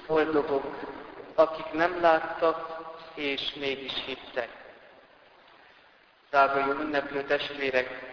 Boldogok, akik nem láttak, és mégis hittek. Drága jó ünneplő testvérek!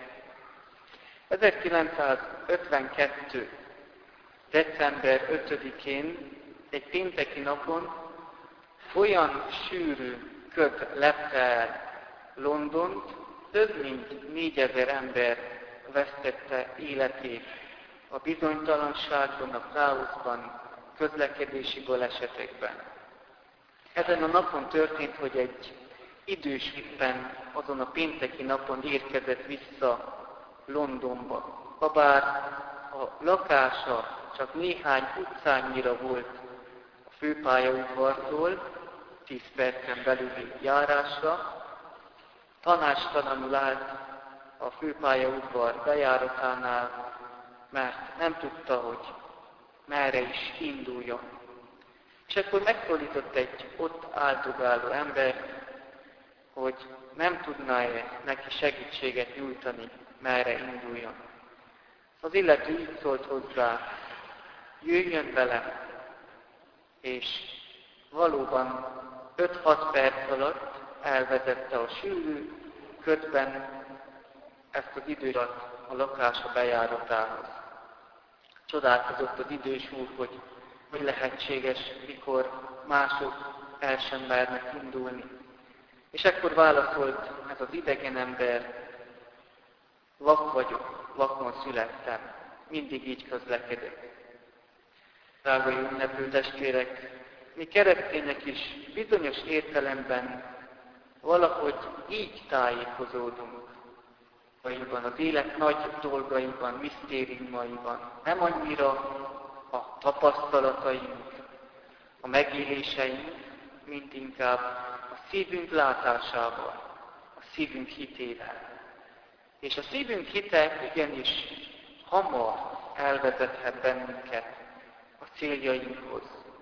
1952. december 5-én, egy pénteki napon olyan sűrű köd lepte el Londont, több mint 4000 ember vesztette életét a bizonytalanságban, a káoszban, közlekedési balesetekben. Ezen a napon történt, hogy egy idős éppen azon a pénteki napon érkezett vissza Londonba. Habár a lakása csak néhány utcányira volt a főpályaudvartól, 10 percen belüli járásra, tanácstalanul állt a főpályaudvar bejáratánál, mert nem tudta, hogy merre is induljon. És akkor megszólított egy ott áldogáló ember, hogy nem tudná-e neki segítséget nyújtani, merre induljon. Az illető így szólt hozzá, jöjjön velem, és valóban 5-6 perc alatt elvezette a sűrű ködben ezt az időt a lakása bejáratához. Csodálkozott az idős úr, hogy lehetséges, mikor mások el sem mernek indulni. És ekkor válaszolt ez az idegen ember, vak vagyok, vakon születtem, mindig így közlekedek. Drága jó ünneplő testvérek, mi keresztények is bizonyos értelemben valahogy így tájékozódunk, az élet nagy dolgaiban, misztériumaiban, nem annyira a tapasztalataink, a megéléseink, mint inkább a szívünk látásával, a szívünk hitével. És a szívünk hite igenis hamar elvezethet bennünket a céljainkhoz.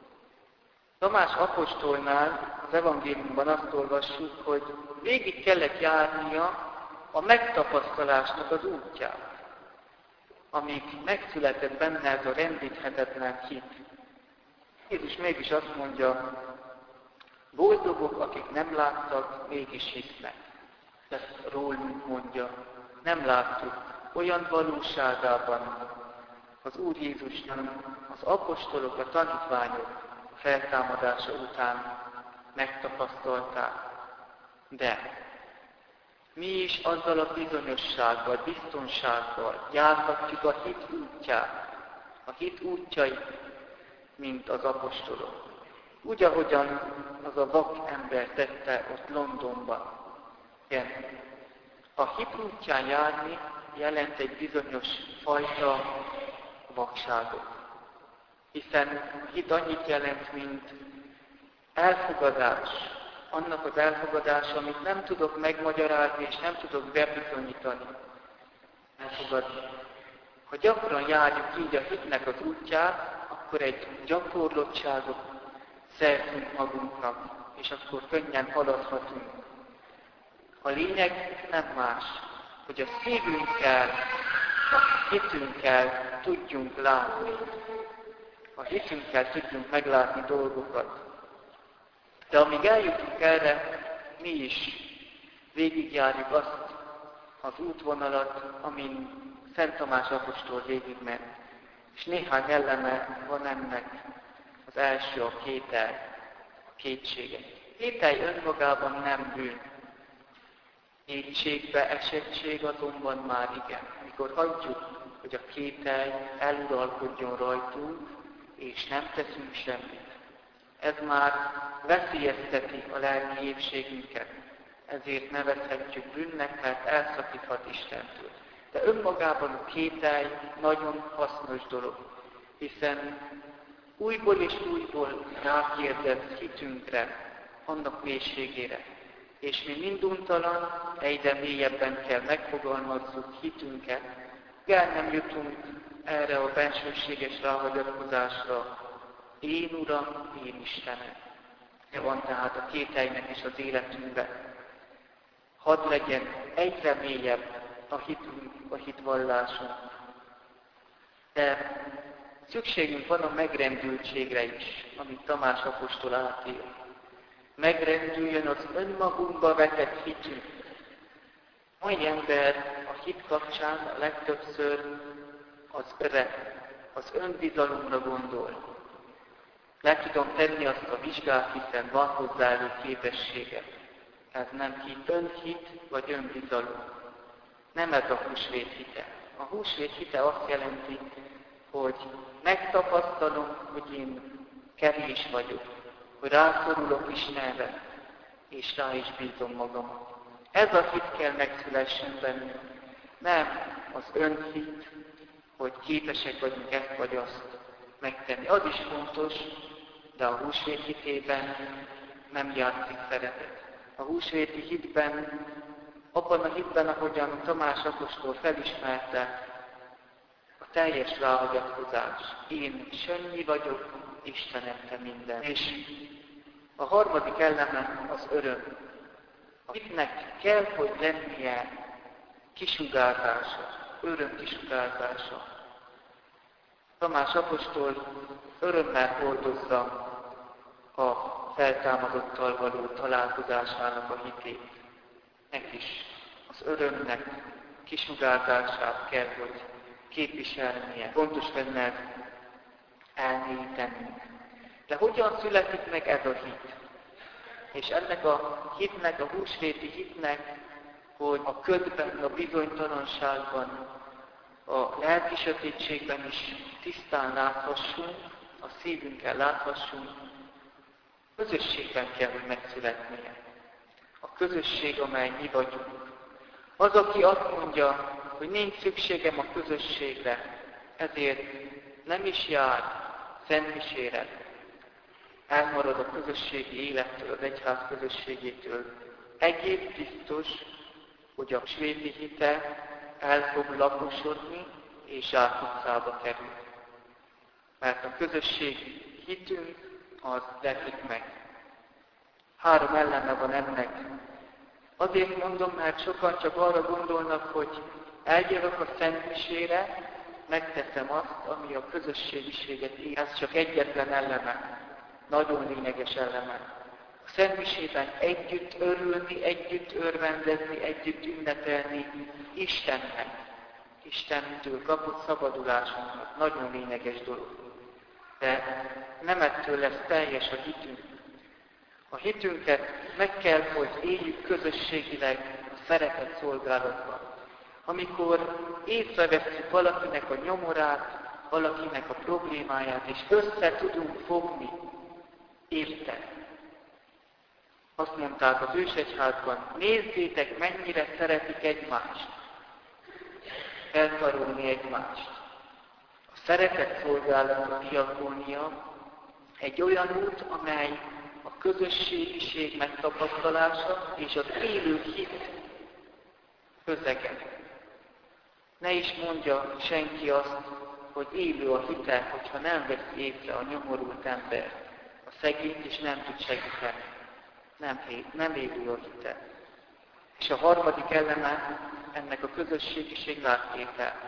Tamás apostolnál az evangéliumban azt olvassuk, hogy végig kellett járnia a megtapasztalásnak az útját, amíg megszületett benne ez a rendíthetetlen hit. Jézus mégis azt mondja, boldogok, akik nem láttak, mégis hisznek. Ezt rólunk mondja, nem láttuk olyan valóságában az Úr Jézusnak, az apostolok, a tanítványok feltámadása után megtapasztalták. De mi is azzal a bizonyossággal, biztonsággal járhatjuk a hit útját, a hit útjait, mint az apostolok. Úgy, ahogyan az a vak ember tette ott Londonban. Igen. A hit útján járni jelent egy bizonyos fajta vakságot. Hiszen a hit annyit jelent, mint elfogadás, annak az elfogadása, amit nem tudok megmagyarázni, és nem tudok bebizonyítani. Elfogadni. Ha gyakran járjuk így a hitnek az útját, akkor egy gyakorlottságot szerzünk magunknak, és akkor könnyen haladhatunk. A lényeg nem más, hogy a szívünkkel, a hitünkkel tudjunk látni. A hitünkkel tudjunk meglátni dolgokat. De amíg eljutunk erre, mi is végigjárjuk azt az útvonalat, amin Szent Tamás apostol végigment. És néhány eleme van ennek. Az első a kételj, a kétségek. Kételj önmagában nem bűn. Kétségbe esettség azonban már igen. Mikor hagyjuk, hogy a kételj eluralkodjon rajtunk, és nem teszünk semmit. Ez már veszélyezteti a lelki épségünket. Ezért nevezhetjük bűnnek, mert elszakíthat Istentől. De önmagában a kételj nagyon hasznos dolog, hiszen újból és újból rákérdez hitünkre, annak mélységére. És mi minduntalan, egyre mélyebben kell megfogalmazzuk hitünket, el nem jutunk erre a bensőséges ráhagyatkozásra. Én Uram, én Istenem. De van tehát a kételynek is az életünkben. Hadd legyen egyre mélyebb a hitünk, a hitvallásunk. De Szükségünk van a megrendültségre is, amit Tamás apostol átél. Megrendüljön az önmagunkba vetett hitünk. Mai ember a hit kapcsán a legtöbbször az önbizalomra gondol. Le tudom tenni azt a vizsgát, hiszen van hozzá elő képessége. Ez nem hit, önhit vagy önbizalom. Nem ez a húsvét hite. A húsvét hite azt jelenti, hogy megtapasztalom, hogy én kevés vagyok, hogy rászorulok Istenre, és rá is bízom magamat. Ez a hit kell megszülessen bennünk. Nem az önhit, hogy képesek vagyunk ezt vagy azt megtenni. Az is fontos, de a húsvét hitében nem játszik szerepet. A húsvéti hitben, abban a hitben, ahogyan Tamás apostol felismerte, a teljes ráhagyatkozás. Én sennyi vagyok, Istenem, te minden. És a harmadik eleme az öröm. A hitnek kell, hogy lennie kisugárzása, öröm kisugárzása. Tamás apostol örömmel hordozza a feltámadottal való találkozásának a hitét. Nek is az örömnek kisugárzását kell, hogy képviselnie. Fontos lenne elmélyíteni. De hogyan születik meg ez a hit? És ennek a hitnek, a húsvéti hitnek, hogy a ködben, a bizonytalanságban, a lelki sötétségben is tisztán láthassunk, a szívünkkel láthassunk, közösségben kell, hogy megszületnie. A közösség, amely mi vagyunk. Az, aki azt mondja, hogy nincs szükségem a közösségre, ezért nem is jár szentmisére, elmarad a közösségi élettől, az egyház közösségétől. Egész biztos, hogy a svéti hite el fog lakosodni, és zsákutcába kerül. Mert a közösségi hitünk az lekik meg. 3 eleme van ennek. Azért mondom, mert sokan csak arra gondolnak, hogy eljövök a szentmisére, megteszem azt, ami a közösségiséget ér. Ez csak egyetlen eleme. Nagyon lényeges eleme. A szentmisében együtt örülni, együtt örvendezni, együtt ünnepelni Istennek. Istentől kapott szabadulásunknak. Nagyon lényeges dolog. De nem ettől lesz teljes a hitünk. A hitünket meg kell, hogy éljük közösségileg a szeretet szolgálatban. Amikor észrevesszük valakinek a nyomorát, valakinek a problémáját, és össze tudunk fogni érte. Azt mondták az ősegyházban, nézzétek, mennyire szeretik egymást. Elkarolni egymást. A szeretet szolgálatban kialakulnia egy olyan út, amely a közösségiség megtapasztalása és az élő hit közege. Ne is mondja senki azt, hogy élő a hite, hogyha nem vesz észre a nyomorult ember, a szegényt, és nem tud segíteni. Nem élő a hite. És a harmadik eleme ennek a közösségiség láttétel.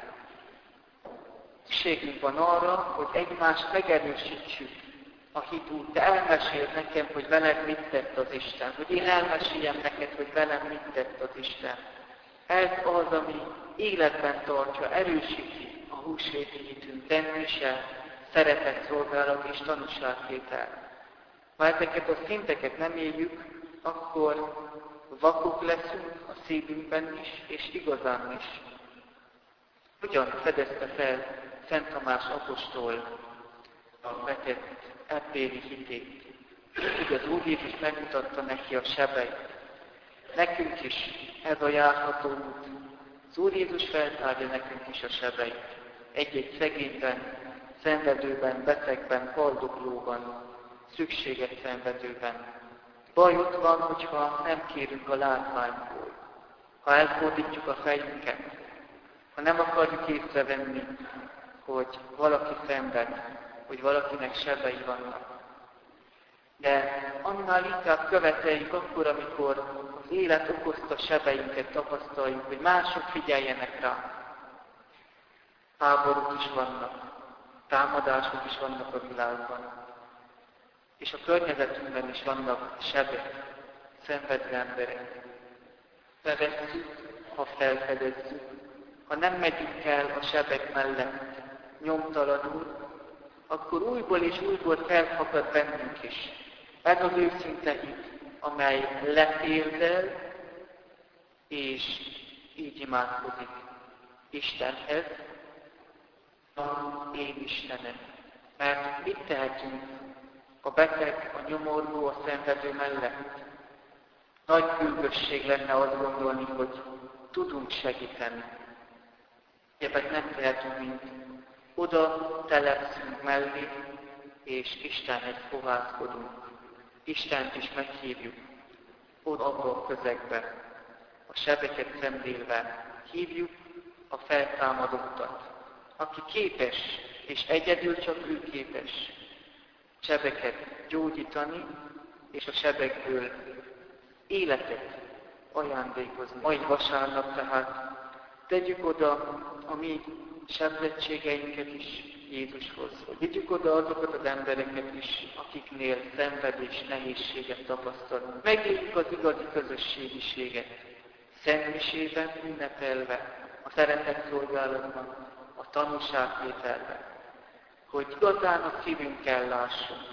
Szükségünk van arra, hogy egymást megerősítsük a hit út. Te elmeséld nekem, hogy veled mit tett az Isten. Hogy én elmeséljem neked, hogy velem mit tett az Isten. Ez az, ami életben tartja, erősíti a húsvéti hitünk tennése, szeretet szolgálat és tanúságtétel. Ha ezeket a szinteket nem éljük, akkor vakok leszünk a szívünkben is, és igazán is. Hogyan fedezte fel Szent Tamás apostol a vetett ebbéli hitét? Hogy az Úr Jézus megmutatta neki a sebeit. Nekünk is ez a járható út. Az Úr Jézus feltárja nekünk is a sebeit. Egy-egy szegényben, szenvedőben, betegben, haldoklóban, szükséget szenvedőben. Baj ott van, hogyha nem kérünk a látványból, ha elfordítjuk a fejünket, ha nem akarjuk észrevenni, hogy valaki szenved, hogy valakinek sebei vannak. De annál inkább követeljük akkor, amikor az élet okozta sebeinket tapasztaljuk, hogy mások figyeljenek rá. Háborúk is vannak, támadások is vannak a világban. És a környezetünkben is vannak sebek, szenvedő emberek. Bevesszük, ha felfedezzük, ha nem megyünk el a sebek mellett nyomtalanul, akkor újból és újból felfakad bennünk is. Ez az őszinte hit, amely letérdel, és így imádkozik Istenhez, én Istenem. Mert mit tehetünk a beteg, a nyomorgó, a szenvedő mellett? Nagy bűvösség lenne azt gondolni, hogy tudunk segíteni. Egyébként nem tehetünk, mint oda telepszünk mellé, és Istenhez fohászkodunk. Istent is meghívjuk oda abba a közegbe, a sebeket szemlélve hívjuk a feltámadottat, aki képes, és egyedül csak ő képes sebeket gyógyítani, és a sebekből életet ajándékozni. Mai vasárnap tehát tegyük oda a mi sebzettségeinket is Jézushoz. Vigyük oda azokat az embereket is, akiknél szenvedés, nehézséget tapasztalunk. Megéljük az igazi közösségiséget. Szentmisében ünnepelve, a szeretet szolgálatban, a tanúságtételben. Hogy igazán a szívünkkel lássunk,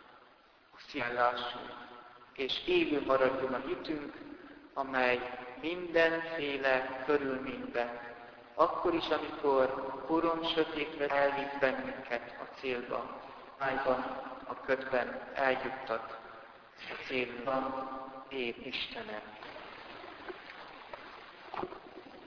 és élő maradjon a hitünk, amely mindenféle körülményben, akkor is, amikor korom sötétre elvisz bennünket a célba, májban, a ködben eljuttat a célban, én Istenem.